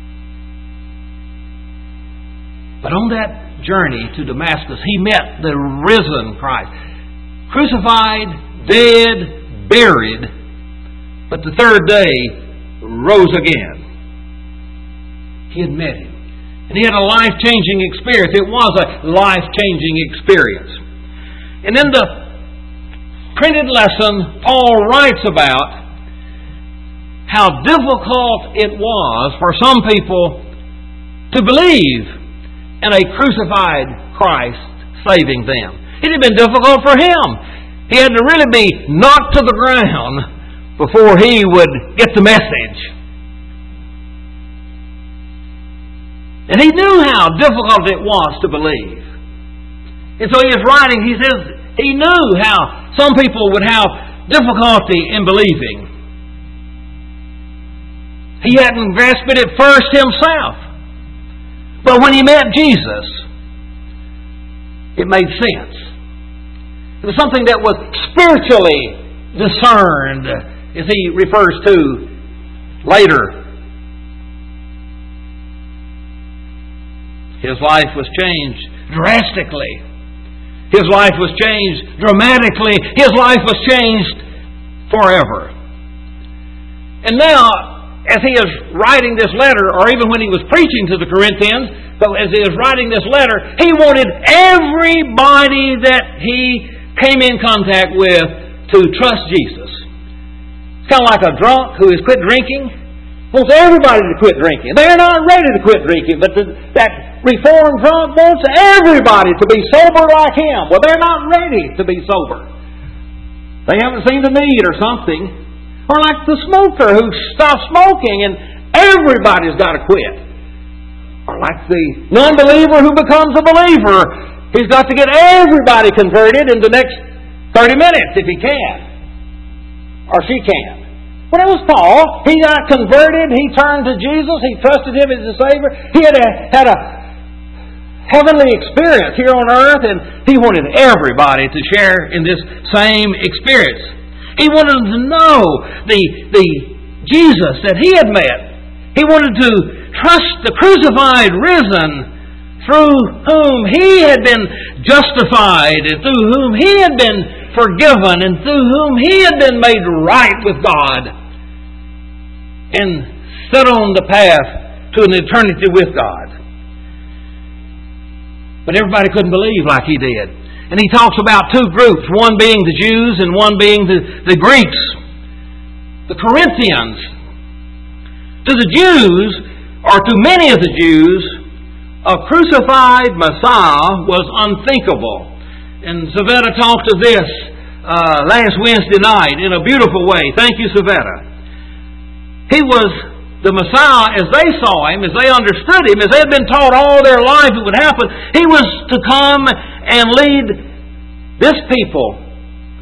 But on that journey to Damascus, he met the risen Christ. Crucified, dead, buried, but the third day rose again. He had met Him. And he had a life-changing experience. It was a life-changing experience. And in the printed lesson, Paul writes about how difficult it was for some people to believe in a crucified Christ saving them. It had been difficult for him. He had to really be knocked to the ground before he would get the message. And he knew how difficult it was to believe. And so he is writing, he says, he knew how some people would have difficulty in believing. He hadn't grasped it at first himself. But when he met Jesus, it made sense. It was something that was spiritually discerned, as he refers to later. His life was changed drastically. His life was changed dramatically. His life was changed forever. And now, as he is writing this letter, or even when he was preaching to the Corinthians, but as he is writing this letter, he wanted everybody that he came in contact with to trust Jesus. It's kind of like a drunk who has quit drinking. Wants everybody to quit drinking. They're not ready to quit drinking, but that reformed drunk wants everybody to be sober like him. Well, they're not ready to be sober. They haven't seen the need or something. Or like the smoker who stops smoking and everybody's got to quit. Or like the non-believer who becomes a believer. He's got to get everybody converted in the next 30 minutes if he can. Or she can. Well, that was Paul. He got converted. He turned to Jesus. He trusted Him as the Savior. He had a heavenly experience here on earth, and he wanted everybody to share in this same experience. He wanted them to know the Jesus that he had met. He wanted to trust the crucified, risen, through whom he had been justified, and through whom he had been forgiven, and through whom he had been made right with God, and set on the path to an eternity with God. But everybody couldn't believe like he did. And he talks about two groups, one being the Jews and one being the Greeks, the Corinthians. To the Jews, or to many of the Jews, a crucified Messiah was unthinkable. And Savetta talked of this last Wednesday night in a beautiful way. Thank you, Savetta. He was the Messiah as they saw Him, as they understood Him, as they had been taught all their life it would happen. He was to come and lead this people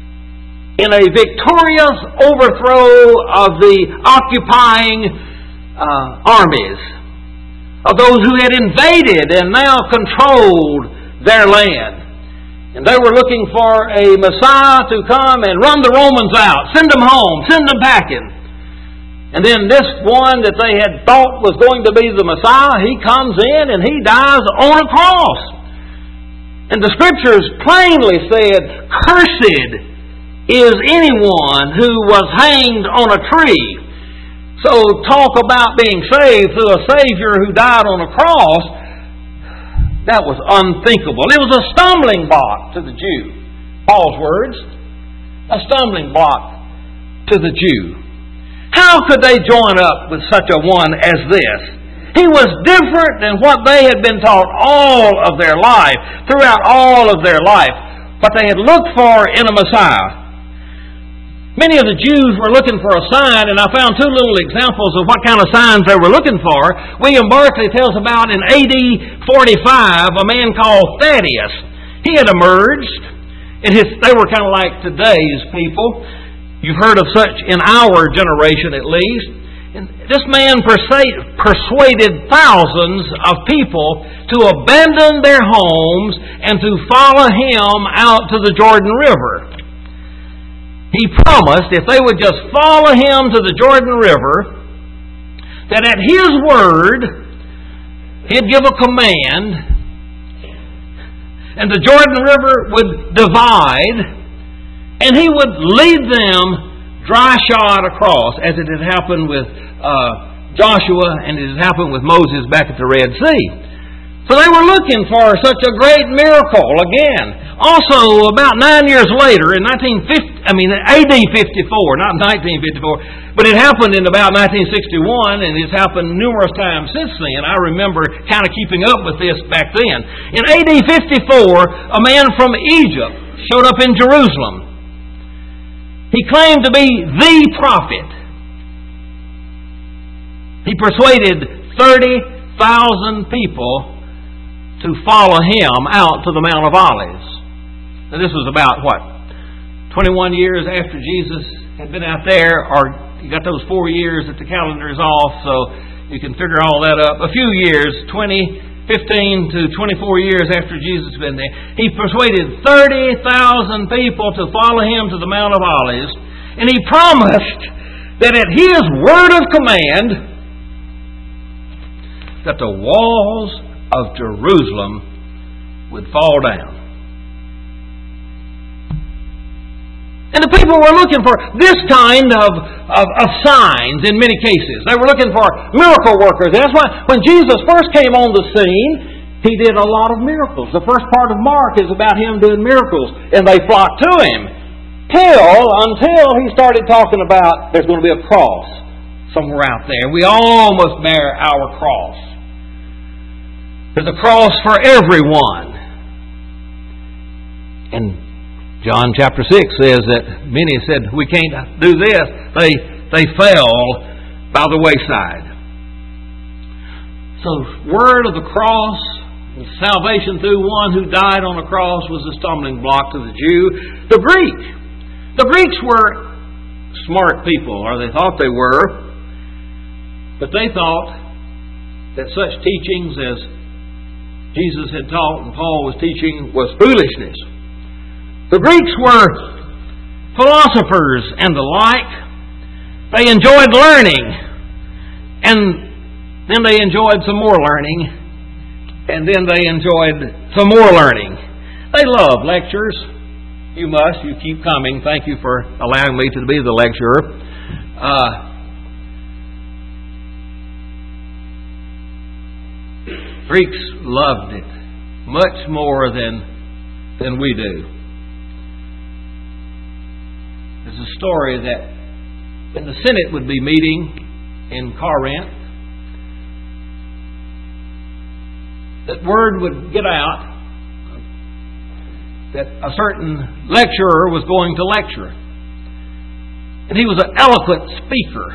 in a victorious overthrow of the occupying armies of those who had invaded and now controlled their land. And they were looking for a Messiah to come and run the Romans out, send them home, send them packing. And then this one that they had thought was going to be the Messiah, he comes in and he dies on a cross. And the Scriptures plainly said, "Cursed is anyone who was hanged on a tree." So talk about being saved through a Savior who died on a cross, that was unthinkable. It was a stumbling block to the Jew. Paul's words, a stumbling block to the Jew. How could they join up with such a one as this? He was different than what they had been taught all of their life, throughout all of their life, what they had looked for in a Messiah. Many of the Jews were looking for a sign, and I found two little examples of what kind of signs they were looking for. William Barclay tells about in AD 45 a man called Thaddeus. He had emerged, and they were kind of like today's people. You've heard of such in our generation at least. And this man persuaded thousands of people to abandon their homes and to follow him out to the Jordan River. He promised if they would just follow him to the Jordan River, that at his word, he'd give a command, and the Jordan River would divide, and he would lead them dry-shod across, as it had happened with Joshua and it had happened with Moses back at the Red Sea. So they were looking for such a great miracle again. Also, about 9 years later, in AD 54, not 1954, but it happened in about 1961, and it's happened numerous times since then. I remember kind of keeping up with this back then. In AD 54, a man from Egypt showed up in Jerusalem. He claimed to be the prophet. He persuaded 30,000 people to follow him out to the Mount of Olives. Now, this was about, 21 years after Jesus had been out there, or you got those 4 years that the calendar is off, so you can figure all that up. A few years, 15 to 24 years after Jesus had been there, he persuaded 30,000 people to follow him to the Mount of Olives, and he promised that at his word of command, that the walls of Jerusalem would fall down. And the people were looking for this kind of signs in many cases. They were looking for miracle workers. And that's why when Jesus first came on the scene, He did a lot of miracles. The first part of Mark is about Him doing miracles. And they flocked to Him. Until He started talking about there's going to be a cross somewhere out there. We all must bear our cross. There's a cross for everyone. And John chapter 6 says that many said, we can't do this. They fell by the wayside. So, word of the cross, salvation through one who died on a cross was a stumbling block to the Jew. The Greeks were smart people, or they thought they were. But they thought that such teachings as Jesus had taught and Paul was teaching was foolishness. The Greeks were philosophers and the like. They enjoyed learning. And then they enjoyed some more learning. And then they enjoyed some more learning. They love lectures. You keep coming. Thank you for allowing me to be the lecturer. Greeks loved it much more than we do. There's a story that when the Senate would be meeting in Corinth, that word would get out that a certain lecturer was going to lecture. And he was an eloquent speaker.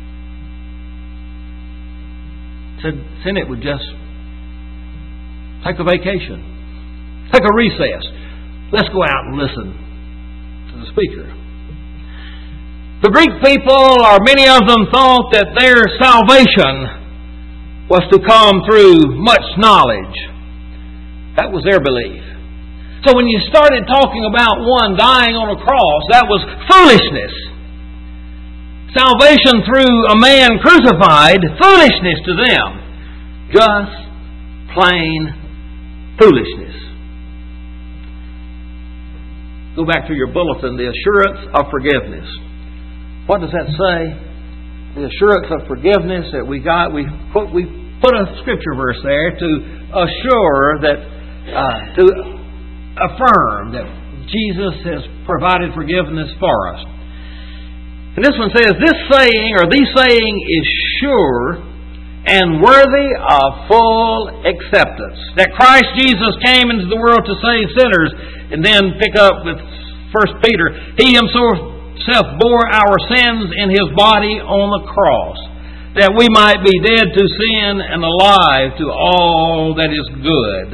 Said the Senate would just take a vacation, take a recess. Let's go out and listen to the speaker. The Greek people, or many of them, thought that their salvation was to come through much knowledge. That was their belief. So when you started talking about one dying on a cross, that was foolishness. Salvation through a man crucified, foolishness to them. Just plain foolishness. Go back to your bulletin, the assurance of forgiveness. What does that say? The assurance of forgiveness that we got. We put a scripture verse there to assure that, to affirm that Jesus has provided forgiveness for us. And this one says, this saying is sure and worthy of full acceptance. That Christ Jesus came into the world to save sinners. And then pick up with 1 Peter. He himself bore our sins in His body on the cross, that we might be dead to sin and alive to all that is good.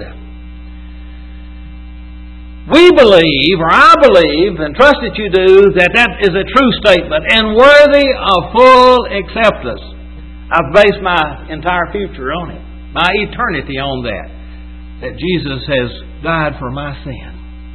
We believe, or I believe, and trust that you do, that is a true statement and worthy of full acceptance. I've based my entire future on it, my eternity on that Jesus has died for my sin.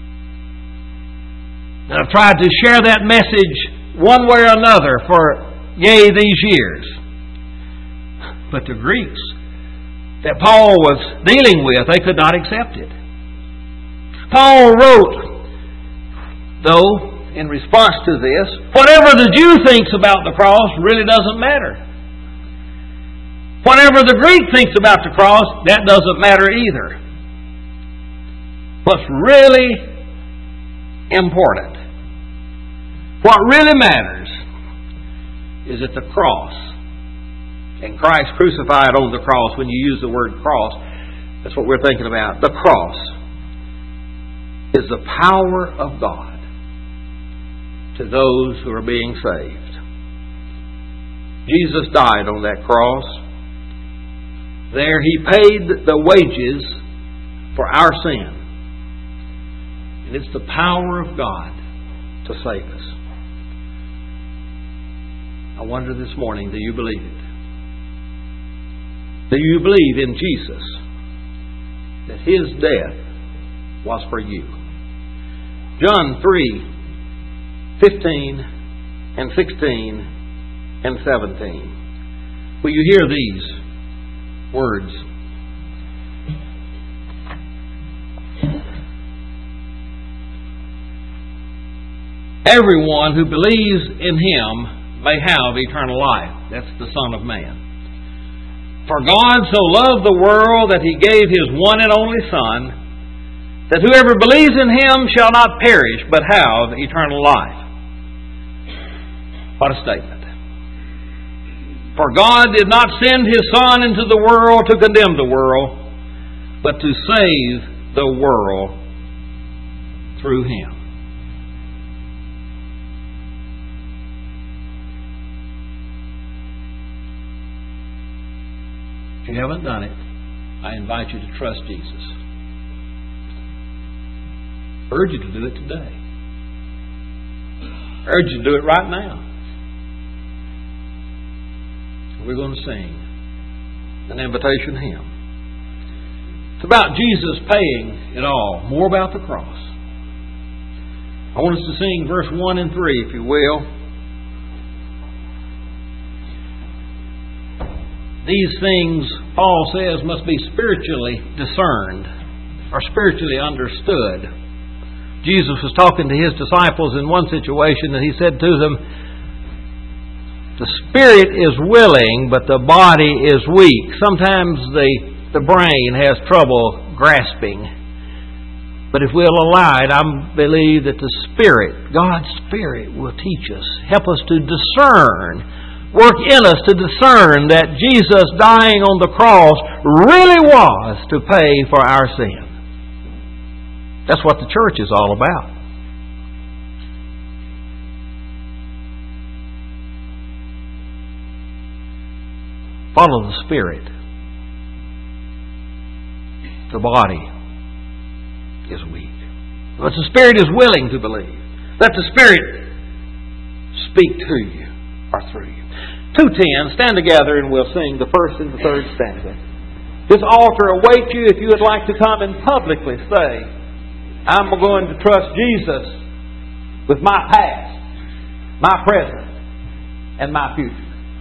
And I've tried to share that message one way or another for, these years. But the Greeks that Paul was dealing with, they could not accept it. Paul wrote, though, in response to this, whatever the Jew thinks about the cross really doesn't matter. Whatever the Greek thinks about the cross, that doesn't matter either. What's really important, what really matters, is at the cross. And Christ crucified on the cross. When you use the word cross, that's what we're thinking about. The cross is the power of God to those who are being saved. Jesus died on that cross. There He paid the wages for our sin. And it's the power of God to save us. I wonder this morning, do you believe it? Do you believe in Jesus, that His death was for you? John 3:15 and 16 and 17. Will you hear these words? Everyone who believes in Him may have eternal life. That's the Son of Man. For God so loved the world that He gave His one and only Son, that whoever believes in Him shall not perish, but have eternal life. What a statement. For God did not send His Son into the world to condemn the world, but to save the world through Him. If you haven't done it, I invite you to trust Jesus. I urge you to do it today. I urge you to do it right now. We're going to sing an invitation hymn. It's about Jesus paying it all. More about the cross. I want us to sing verse 1 and 3, if you will. These things, Paul says, must be spiritually discerned or spiritually understood. Jesus was talking to His disciples in one situation, and He said to them, the spirit is willing, but the body is weak. Sometimes the brain has trouble grasping. But if we'll allow it, I believe that the Spirit, God's Spirit, will teach us, help us to discern, work in us to discern that Jesus dying on the cross really was to pay for our sin. That's what the church is all about. Follow the Spirit. The body is weak. But the Spirit is willing to believe. Let the Spirit speak to you or through you. 210, stand together and we'll sing the first and the third stanza. This altar awaits you if you would like to come and publicly say, I'm going to trust Jesus with my past, my present, and my future.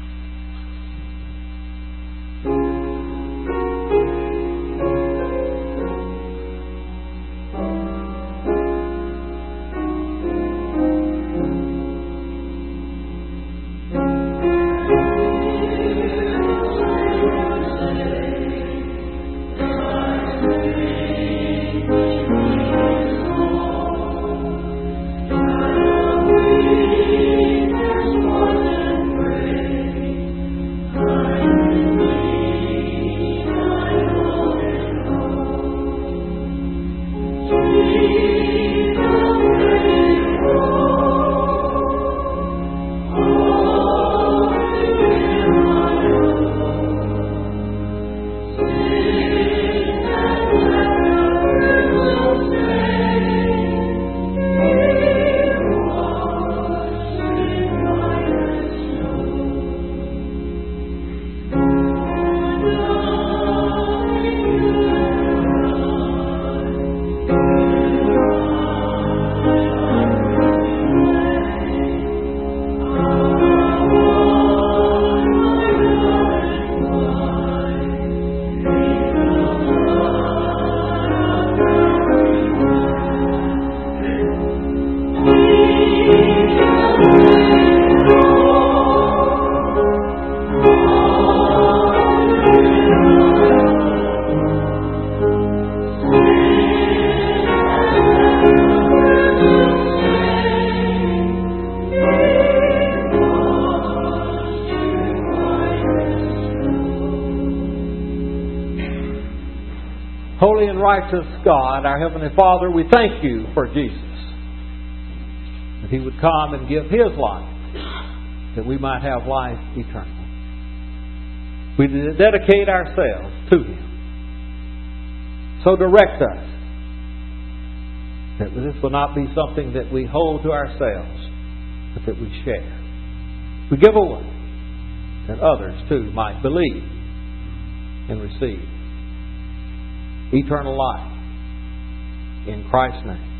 Holy and righteous God, our Heavenly Father, we thank you for Jesus. That He would come and give His life, that we might have life eternal. We dedicate ourselves to Him. So direct us, that this will not be something that we hold to ourselves, but that we share. We give away, that others too might believe and receive eternal life in Christ's name.